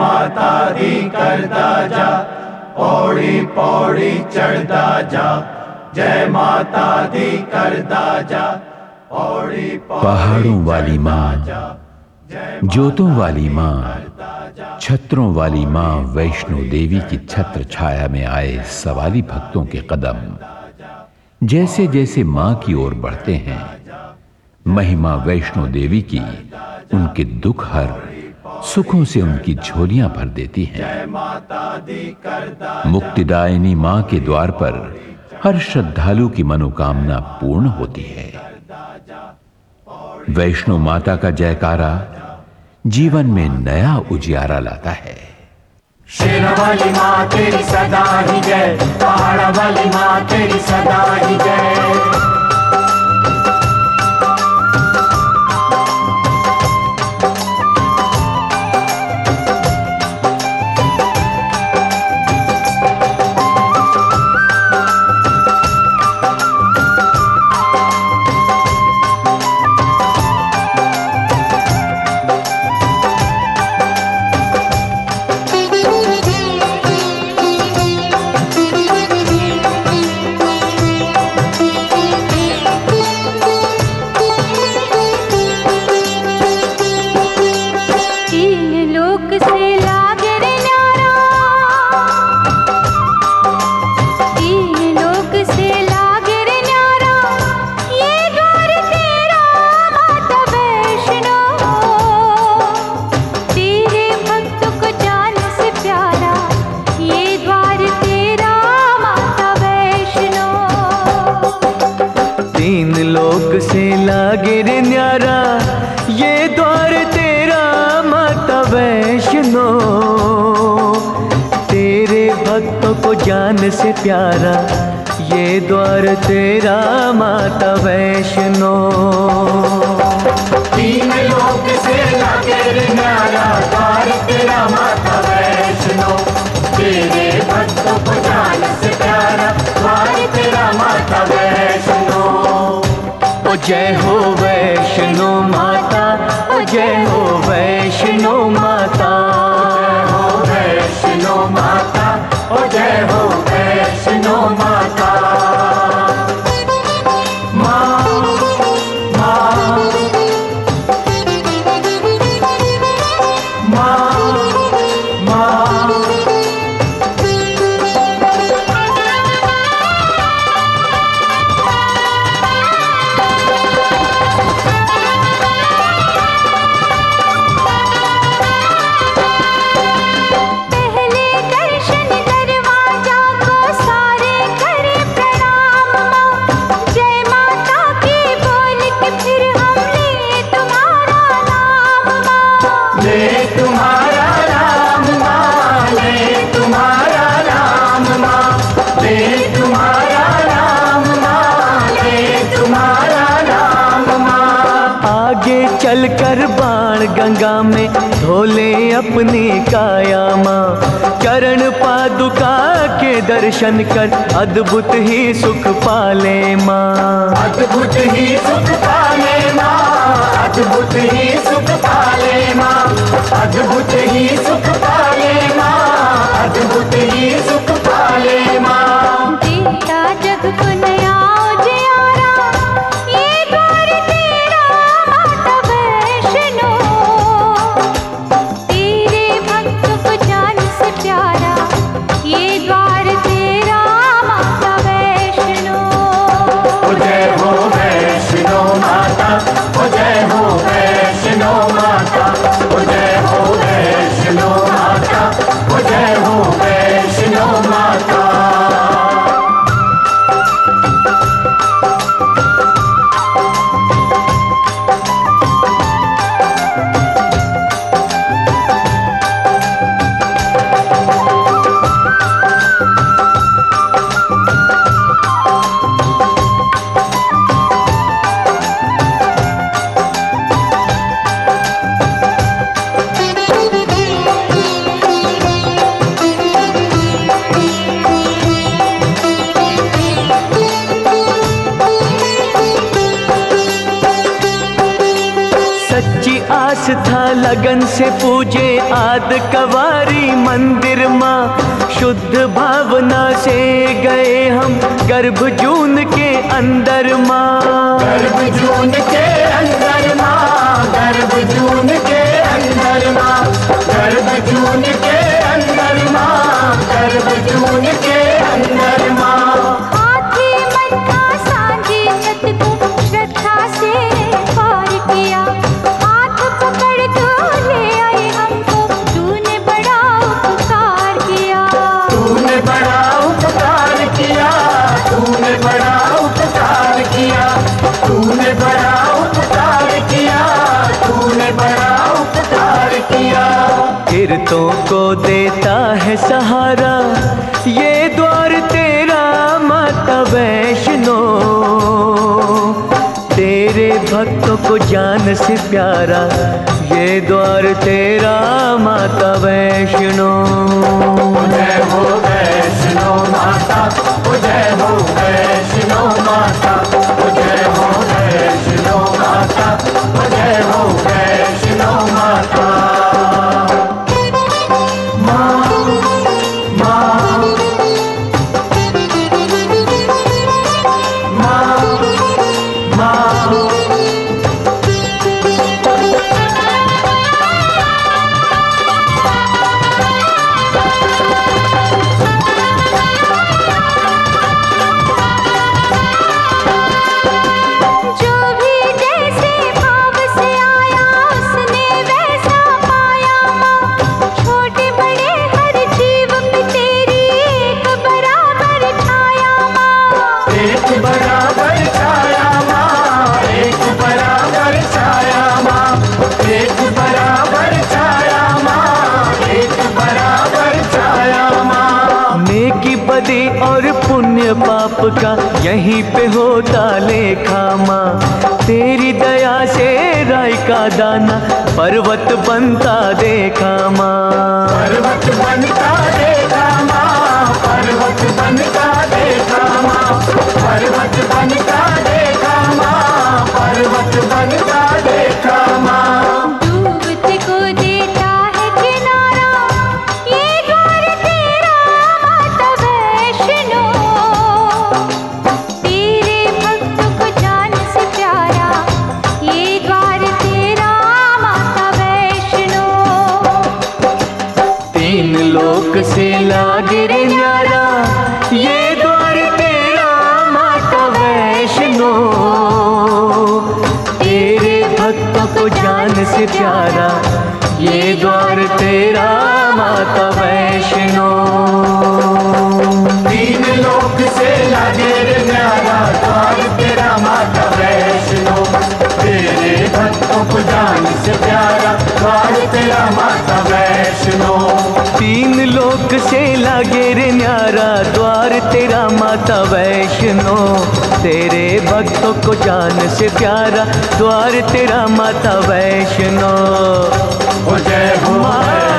माता दी करदा जा, पौड़ी पौड़ी चढ़दा जा, जय माता दी करदा जा, पौड़ी पहाड़ों वाली माँ, ज्योतों वाली माँ, छत्रों वाली माँ वैष्णो देवी की छत्र छाया में आए सवाली भक्तों के कदम जैसे जैसे माँ की ओर बढ़ते हैं, महिमा वैष्णो देवी की उनके दुख हर, सुखों से उनकी झोलियां भर देती हैं। मुक्तिदायिनी माँ के द्वार पर हर श्रद्धालु की मनोकामना पूर्ण होती है। वैष्णो माता का जयकारा जीवन में नया उजियारा लाता है। शेरा वाली माँ तेरी सदा ही जय, पहाड़ा वाली माँ तेरी सदा ही जय। तीन लोक से लागे रे न्यारा, ये द्वार तेरा माता वैष्णो। तेरे भक्तों को जान से प्यारा, ये द्वार तेरा माता वैष्णो। तीन लोक से लागे रे न्यारा, द्वार तेरा माता वैष्णो। तेरे भक्तों को जान से प्यारा, द्वार तेरा माता वैष्णो। ओ जय हो वैष्णो माता, ओ जय हो वैष्णो माता, जय हो वैष्णो माता, ओ जय हो वैष्णो माता। चल कर बाण गंगा में धोले अपनी काया माँ। चरण पादुका के दर्शन कर अद्भुत ही सुख पाले माँ। अद्भुत ही सुख पाले माँ, अद्भुत ही सुख पाले माँ, अद्भुत ही सुख पाले माँ, अद्भुत ही सुख पाले माँ। देता जग को नया उजियारा, ये द्वार तेरा माता वैष्णो। तेरे भक्त को जान से प्यारा, ये द्वार तेरा माता वैष्णो। ओ जय हो वैष्णो माता, ओ जय हो वैष्णो माता, ओ जय हो वैष्णो माता, ओ जय हो वैष्णो। आस्था लगन से पूजे आद कवारी मंदिर माँ। शुद्ध भावना से गए हम गर्भ जून के अंदर माँ। गर्भ जून के अंदर माँ, गर्भ जून के अंदर माँ, गर्भ जून के अंदर माँ, गर्भ जून के अंदर माँ। हाथी मटका सांझी छत को श्रद्धा से पार किया। हाथ पकड़ तो ले आई हमको, तूने बड़ा उपकार किया। तूने बड़ा उपकार किया, तूने बड़ा उपकार किया, तूने बड़ा उपकार किया, तूने बड़ा उपकार किया। किरतों को देता है सहारा ये द्वार तेरा माता वैष्णो। तेरे भक्तों को जान से प्यारा ये द्वार तेरा माता वैष्णो। जय हो वैष्णो माता, जय हो वैष्णो माता, जय हो वैष्णो माता, जय हो वैष्णो माता। जो भी जैसे भाव से आया उसने वैसा पाया माँ। छोटे बड़े हर जीव पे तेरी एक बराबर छाया माँ। एक बराबर छाया माँ, एक बराबर छाया माँ, एक बराबर छाया माँ, एक बराबर छाया माँ। नेकी बदी और पुण्य पाप का यहीं पे होता लेखा माँ। तेरी दया से राई का दाना पर्वत बनता देखा माँ। पर्वत बनता देखा माँ, पर्वत बनता देखा माँ, पर्वत बनता देखा माँ, पर्वत बनता देखा माँ। डूबते को देता है किनारा ये द्वार तेरा माता वैष्णो। तेरे भक्तों को जान से प्यारा ये द्वार तेरा माता वैष्णो। तीन लोक से लागे रे न्यारा ये द्वार तेरा माता वैष्णो। तेरे भक्तों को जान से प्यारा ये द्वार तेरा माता वैष्णो। तीन लोक से लागे रे न्यारा द्वार तेरा माता वैष्णो। तेरे भक्तों को जान से प्यारा द्वार तेरा माता वैष्णो। तीन लोक से लागे रे न्यारा द्वार तेरा माता वैष्णो। तेरे भक्तों को जान से प्यारा द्वार तेरा माता वैष्णो। जय हो